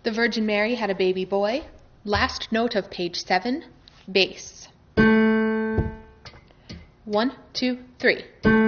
The Virgin Mary had a baby boy. Last note of page 7, bass. 1, 2, 3.